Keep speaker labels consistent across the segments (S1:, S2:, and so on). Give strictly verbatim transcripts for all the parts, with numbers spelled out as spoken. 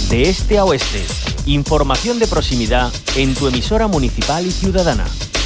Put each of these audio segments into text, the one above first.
S1: de este a oeste. Información de proximidad en tu emisora municipal y ciudadana.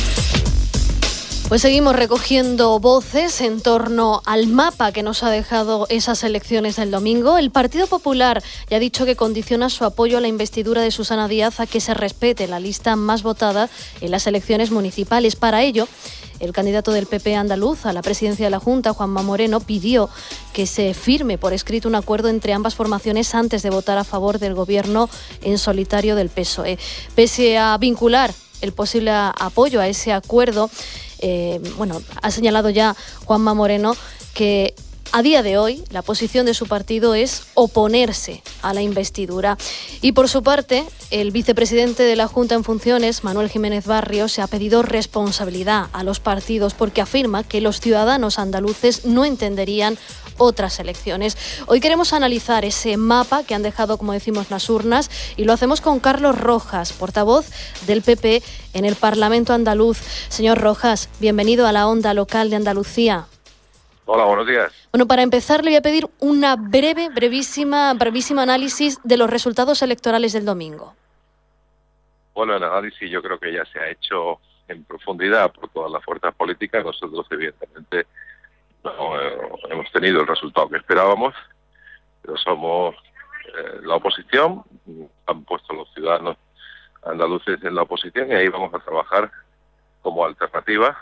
S2: Pues seguimos recogiendo voces en torno al mapa que nos ha dejado esas elecciones del domingo. El Partido Popular ya ha dicho que condiciona su apoyo a la investidura de Susana Díaz a que se respete la lista más votada en las elecciones municipales. Para ello, el candidato del P P andaluz a la presidencia de la Junta, Juanma Moreno, pidió que se firme por escrito un acuerdo entre ambas formaciones antes de votar a favor del gobierno en solitario del P S O E. Pese a vincular el posible apoyo a ese acuerdo, eh, bueno, ha señalado ya Juanma Moreno que a día de hoy la posición de su partido es oponerse a la investidura. Y por su parte, el vicepresidente de la Junta en funciones, Manuel Jiménez Barrio, se ha pedido responsabilidad a los partidos porque afirma que los ciudadanos andaluces no entenderían otras elecciones. Hoy queremos analizar ese mapa que han dejado, como decimos, las urnas, y lo hacemos con Carlos Rojas, portavoz del P P en el Parlamento andaluz. Señor Rojas, bienvenido a la Onda Local de Andalucía.
S3: Hola, buenos días.
S2: Bueno, para empezar le voy a pedir una breve, brevísima, brevísima análisis de los resultados electorales del domingo.
S3: Bueno, el análisis yo creo que ya se ha hecho en profundidad por todas las fuerzas políticas. Nosotros, evidentemente, no eh, hemos tenido el resultado que esperábamos, pero somos eh, la oposición, han puesto los ciudadanos andaluces en la oposición y ahí vamos a trabajar como alternativa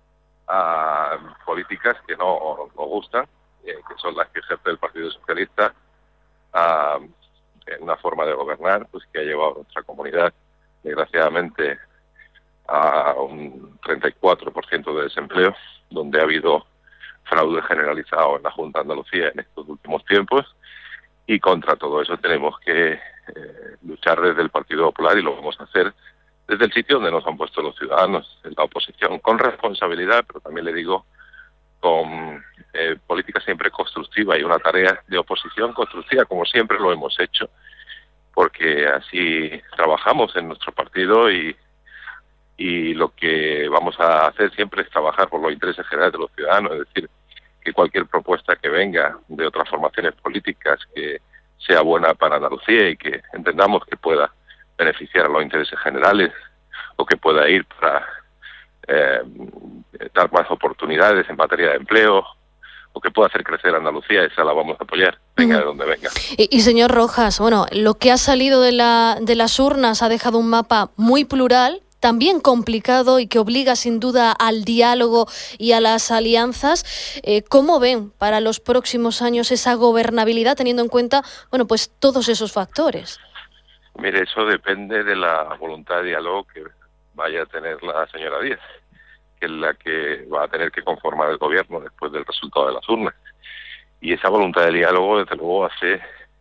S3: a políticas que no nos gustan, eh, que son las que ejerce el Partido Socialista, a una forma de gobernar pues que ha llevado a nuestra comunidad, desgraciadamente, a un treinta y cuatro por ciento de desempleo, donde ha habido fraude generalizado en la Junta de Andalucía en estos últimos tiempos, y contra todo eso tenemos que eh, luchar desde el Partido Popular, y lo vamos a hacer desde el sitio donde nos han puesto los ciudadanos, en la oposición, con responsabilidad, pero también le digo, con eh, política siempre constructiva y una tarea de oposición constructiva, como siempre lo hemos hecho, porque así trabajamos en nuestro partido y, y lo que vamos a hacer siempre es trabajar por los intereses generales de los ciudadanos, es decir, que cualquier propuesta que venga de otras formaciones políticas que sea buena para Andalucía y que entendamos que pueda beneficiar a los intereses generales o que pueda ir para eh, dar más oportunidades en materia de empleo o que pueda hacer crecer a Andalucía, esa la vamos a apoyar, venga de donde venga.
S2: Y, y señor Rojas, bueno, lo que ha salido de, la, de las urnas ha dejado un mapa muy plural, también complicado y que obliga sin duda al diálogo y a las alianzas. Eh, ¿Cómo ven para los próximos años esa gobernabilidad, teniendo en cuenta, bueno, pues todos esos factores?
S3: Mire, eso depende de la voluntad de diálogo que vaya a tener la señora Díaz, que es la que va a tener que conformar el gobierno después del resultado de las urnas. Y esa voluntad de diálogo, desde luego, hace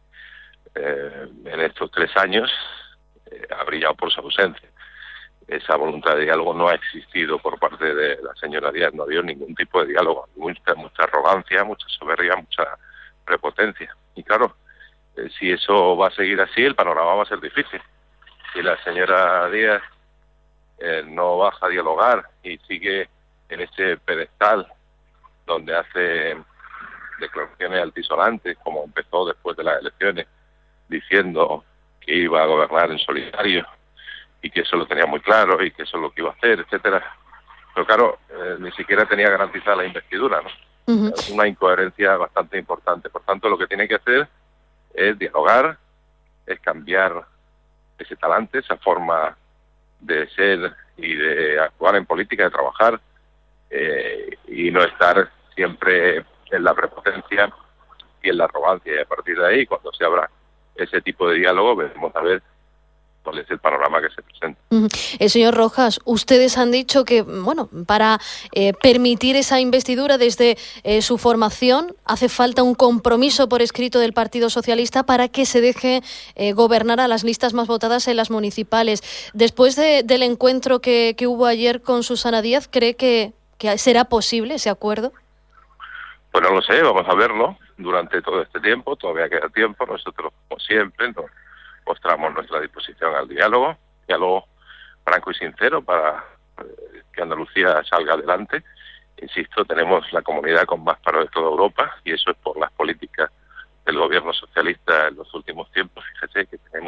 S3: eh, en estos tres años eh, ha brillado por su ausencia. Esa voluntad de diálogo no ha existido por parte de la señora Díaz, no ha habido ningún tipo de diálogo, mucha, mucha arrogancia, mucha soberbia, mucha prepotencia. Y claro, eh, si eso va a seguir así, el panorama va a ser difícil. Si la señora Díaz eh, no baja a dialogar y sigue en ese pedestal donde hace declaraciones altisonantes, como empezó después de las elecciones, diciendo que iba a gobernar en solitario, y que eso lo tenía muy claro y que eso es lo que iba a hacer, etcétera. Pero claro, eh, ni siquiera tenía garantizada la investidura, ¿no? Uh-huh. Es una incoherencia bastante importante. Por tanto, lo que tiene que hacer es dialogar, es cambiar ese talante, esa forma de ser y de actuar en política, de trabajar, eh, y no estar siempre en la prepotencia y en la arrogancia. Y a partir de ahí, cuando se abra ese tipo de diálogo, veremos a ver cuál es el panorama que se presenta.
S2: Uh-huh. El señor Rojas, ustedes han dicho que, bueno, para eh, permitir esa investidura desde eh, su formación hace falta un compromiso por escrito del Partido Socialista para que se deje eh, gobernar a las listas más votadas en las municipales. Después de, del encuentro que, que hubo ayer con Susana Díaz, ¿cree que, que será posible ese acuerdo?
S3: Pues no lo sé, vamos a verlo durante todo este tiempo, todavía queda tiempo, nosotros como siempre nos mostramos nuestra disposición al diálogo, diálogo franco y sincero para que Andalucía salga adelante. Insisto, tenemos la comunidad con más paro de toda Europa y eso es por las políticas del gobierno socialista en los últimos tiempos. Fíjese que tenemos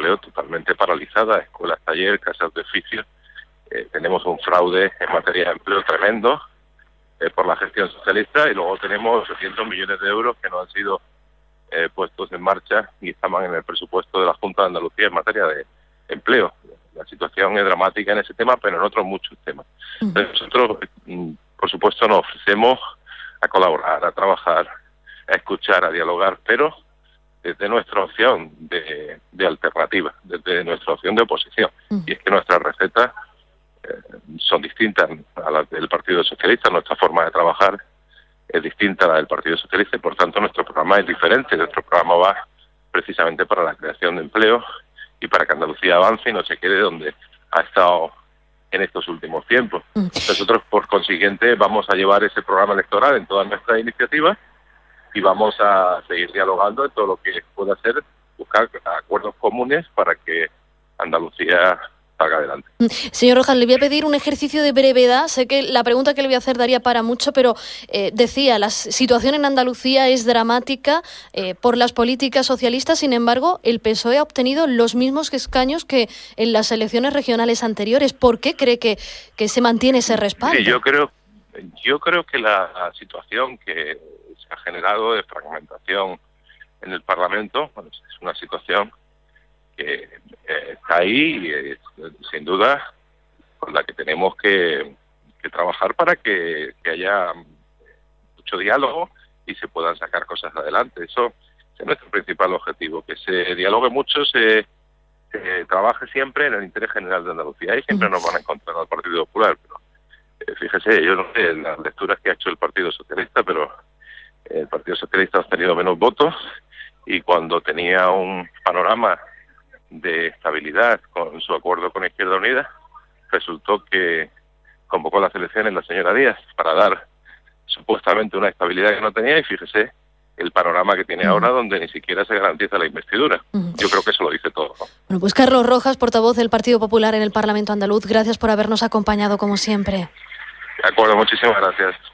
S3: empleo totalmente paralizada, escuelas, talleres, casas de oficio. Eh, tenemos un fraude en materia de empleo tremendo eh, por la gestión socialista, y luego tenemos ochocientos millones de euros que no han sido eh, puestos en marcha y estaban en el presupuesto de la Junta de Andalucía en materia de empleo. La situación es dramática en ese tema, pero en otros muchos temas. Entonces, nosotros, por supuesto, nos ofrecemos a colaborar, a trabajar, a escuchar, a dialogar, pero desde nuestra opción de, de alternativa, desde nuestra opción de oposición. Y es que nuestras recetas eh, son distintas a las del Partido Socialista, nuestra forma de trabajar es distinta a la del Partido Socialista, y por tanto nuestro programa es diferente. Nuestro programa va precisamente para la creación de empleo y para que Andalucía avance y no se quede donde ha estado en estos últimos tiempos. Nosotros, por consiguiente, vamos a llevar ese programa electoral en todas nuestras iniciativas y vamos a seguir dialogando en todo lo que pueda hacer, buscar acuerdos comunes para que Andalucía salga adelante.
S2: Señor Rojas, le voy a pedir un ejercicio de brevedad. Sé que la pregunta que le voy a hacer daría para mucho, pero eh, decía, la situación en Andalucía es dramática eh, por las políticas socialistas. Sin embargo, el P S O E ha obtenido los mismos escaños que en las elecciones regionales anteriores. ¿Por qué cree que, que se mantiene ese respaldo?
S3: Sí, yo creo, yo creo que la, la situación que se ha generado de fragmentación en el Parlamento, bueno, es una situación que eh, está ahí y eh, sin duda con la que tenemos que, que trabajar para que, que haya mucho diálogo y se puedan sacar cosas adelante. Eso es nuestro principal objetivo, que se dialogue mucho, se, se trabaje siempre en el interés general de Andalucía. Y siempre nos van a encontrar al Partido Popular, pero eh, fíjese, yo no sé las lecturas que ha hecho el Partido Socialista, pero el Partido Socialista ha tenido menos votos, y cuando tenía un panorama de estabilidad con su acuerdo con Izquierda Unida, resultó que convocó las elecciones la señora Díaz para dar supuestamente una estabilidad que no tenía, y fíjese el panorama que tiene uh-huh. ahora, donde ni siquiera se garantiza la investidura. Uh-huh. Yo creo que eso lo dice todo, ¿no?
S2: Bueno, pues Carlos Rojas, portavoz del Partido Popular en el Parlamento andaluz, gracias por habernos acompañado como siempre.
S3: De acuerdo, muchísimas gracias.